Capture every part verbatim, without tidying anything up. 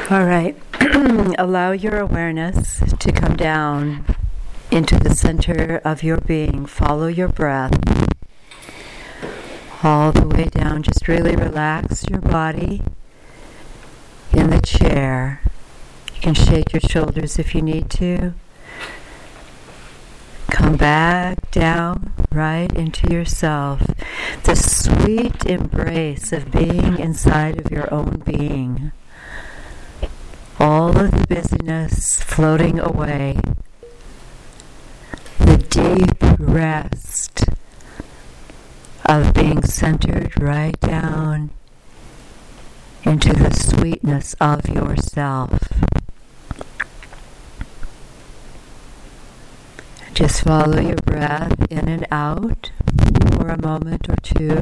All right. Allow your awareness to come down into the center of your being. Follow your breath all the way down. Just really relax your body in the chair. You can shake your shoulders if you need to. Come back down right into yourself. The sweet embrace of being inside of your own being. All of the busyness floating away. The deep rest of being centered right down into the sweetness of yourself. Just follow your breath in and out for a moment or two.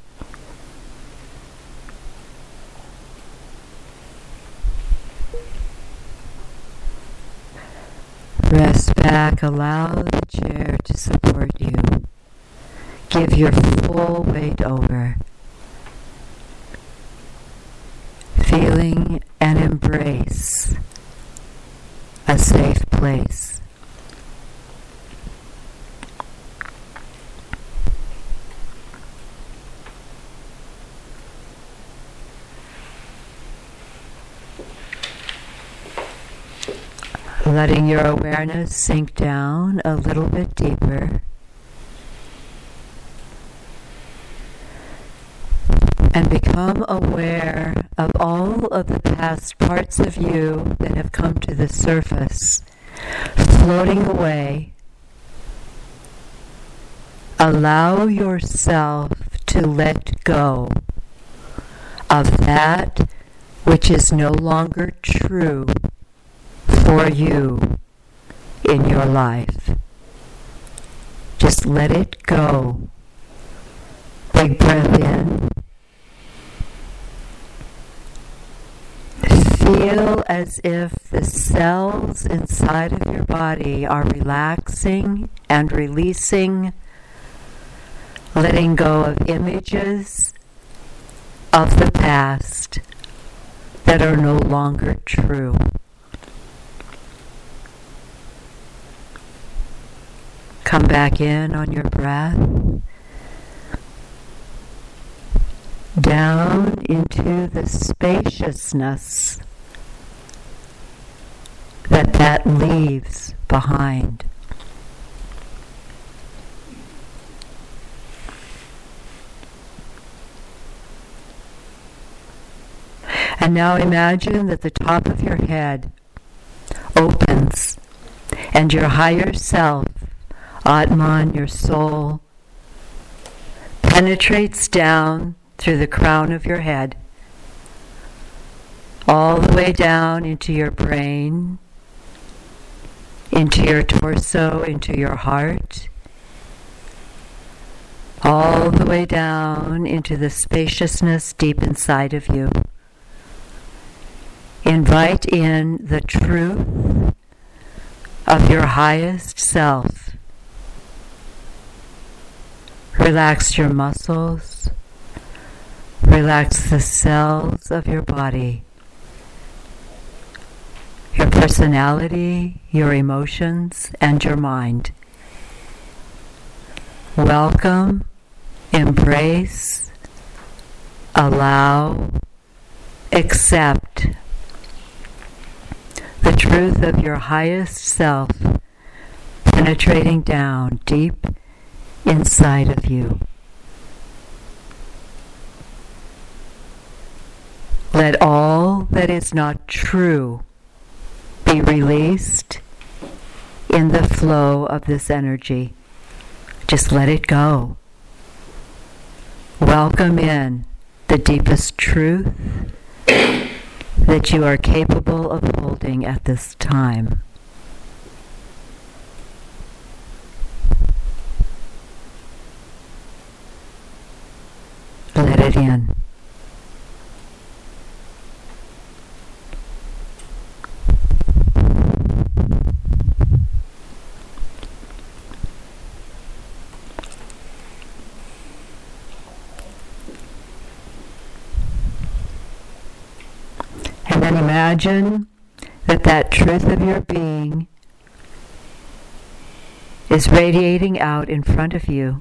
Rest back, allow the chair to support you. Give your full weight over. Feeling and embrace a safe place. Letting your awareness sink down a little bit deeper. And become aware of all of the past parts of you that have come to the surface, floating away. Allow yourself to let go of that which is no longer true for you in your life. Just let it go. Big breath in. Feel as if the cells inside of your body are relaxing and releasing, letting go of images of the past that are no longer true. Come back in on your breath, down into the spaciousness that that leaves behind. And now imagine that the top of your head opens and your higher self, Atman, your soul, penetrates down through the crown of your head, all the way down into your brain, into your torso, into your heart, all the way down into the spaciousness deep inside of you. Invite in the truth of your highest self. Relax your muscles. Relax the cells of your body. Your personality, your emotions, and your mind. Welcome, embrace, allow, accept the truth of your highest self penetrating down deep inside of you. Let all that is not true be released in the flow of this energy. Just let it go. Welcome in the deepest truth that you are capable of holding at this time. Let it in. then imagine that that truth of your being is radiating out in front of you,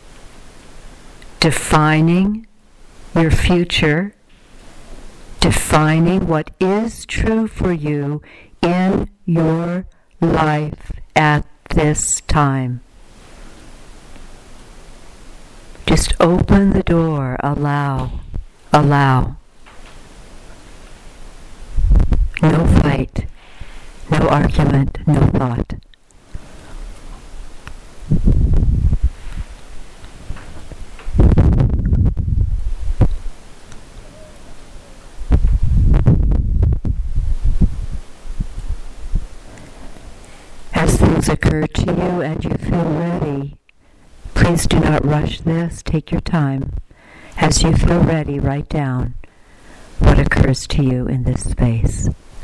defining your future, defining what is true for you in your life at this time. Just open the door, allow, allow. No fight, no argument, no thought. As things occur to you and you feel ready, please do not rush this. Take your time. As you feel ready, write down what occurs to you in this space.